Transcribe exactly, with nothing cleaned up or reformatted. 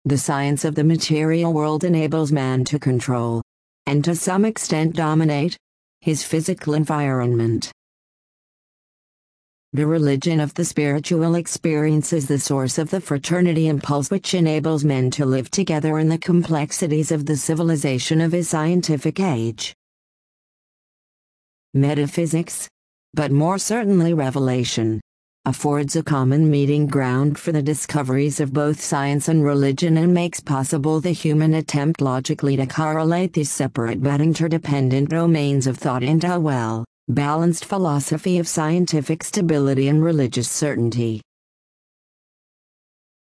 The science of the material world enables man to control, and to some extent dominate, his physical environment. The religion of the spiritual experience is the source of the fraternity impulse which enables men to live together in the complexities of the civilization of his scientific age. Metaphysics, but more certainly revelation, affords a common meeting ground for the discoveries of both science and religion and makes possible the human attempt logically to correlate these separate but interdependent domains of thought into a well-balanced philosophy of scientific stability and religious certainty.